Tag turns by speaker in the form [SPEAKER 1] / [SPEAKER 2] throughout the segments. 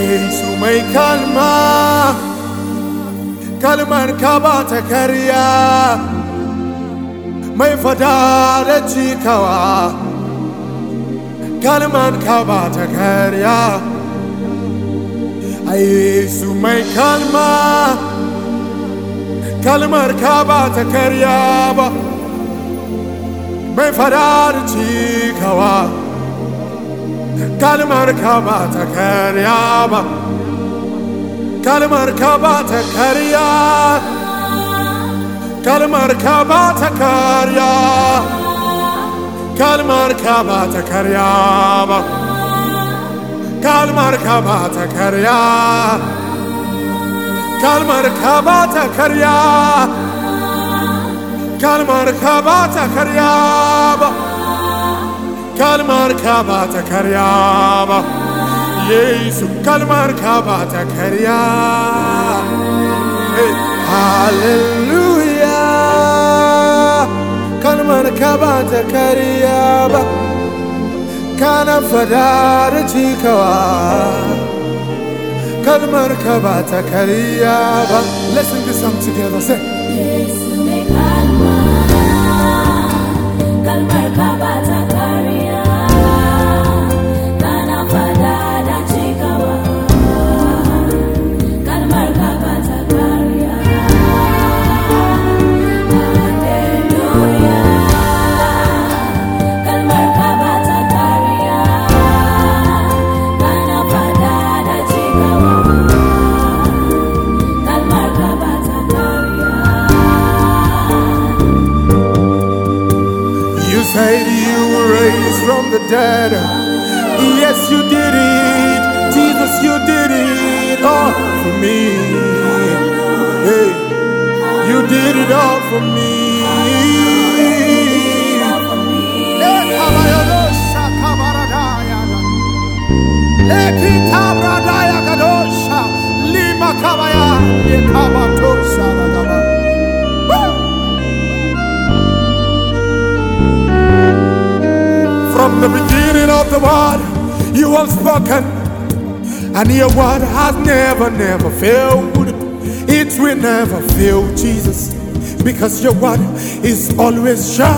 [SPEAKER 1] Yesu mai kalma, kalmar ka ba ta karya, mai fada da cikawa. Kalmar ka ba ta karya, Yesu mai kalma, kalmar ka ba ta karya ba, mai fada da cikawa. Kalmar ka ba ta karya ba, kalmar ka ba ta karya, kalmar ka ba ta karya, kalmar ka ba ta karya ba, kalmar ka ba ta karya, kalmar ka ba ta karya, kalmar ka ba ta karya ba, kalmar ka ba ta karya ba. Yesu kalmar ka ba ta karya. Hey, hallelujah. Kalmar ka ba ta karya ba, kana fada da cikawa. Kalmar ka ba ta karya ba. Let's sing this song together. Say,
[SPEAKER 2] Yesu mai kalma, kalmar ka ba ta karya, kana fada da cikawa. Kalmar ka ba ta karya. Hallelujah. Kalmar ka ba ta karya, kana fada da cikawa. Kalmar ka ba ta karya.
[SPEAKER 1] you said you were raised from the dead. Yes, you did it. Jesus, you did it all for me. Hey, you did it all for me. From the beginning of the world, you have spoken, and your word has never, never failed. It will never fail, Jesus, because your word is always sure.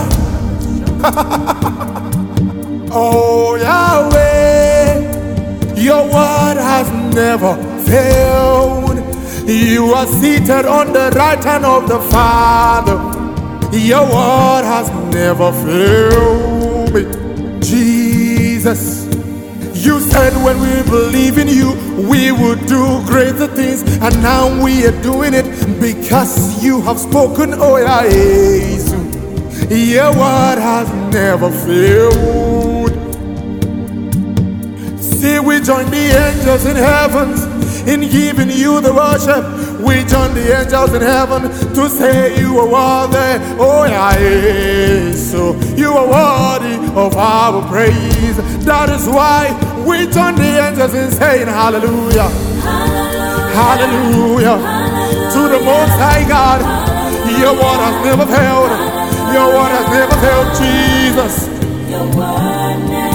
[SPEAKER 1] Oh, Yahweh, your word has never failed. You are seated on the right hand of the Father. Your word has never failed me. Jesus, you said when we believe in you, we would do greater things, and now we are doing it because you have spoken. Oh, yeah, Jesus, your word has never failed. See, we join the angels in heaven in giving you the worship. We join the angels in heaven to say you are worthy. Oh, yeah, so you are worthy of our praise. That is why we join the angels in saying hallelujah, hallelujah, to the Most High God. Your word has never failed. Your word has never failed, Jesus.
[SPEAKER 2] Your word never